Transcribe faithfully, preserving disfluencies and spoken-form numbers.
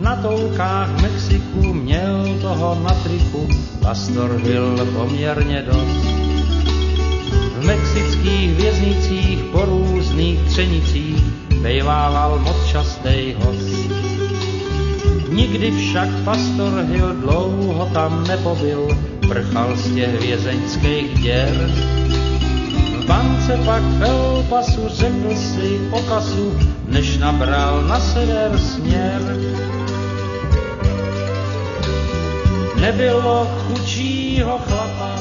Na toulkách v Mexiku měl toho na triku Pastor Hill poměrně dost. V mexických věznicích po různých třenicích bejvával moc častej host. Nikdy však Pastor Hill dlouho tam nepobyl, prchal z těch vězeňských děr. V bance pak v El Pasu řekl si o kasu, než nabral na sever směr. Nebylo chudšího chlapa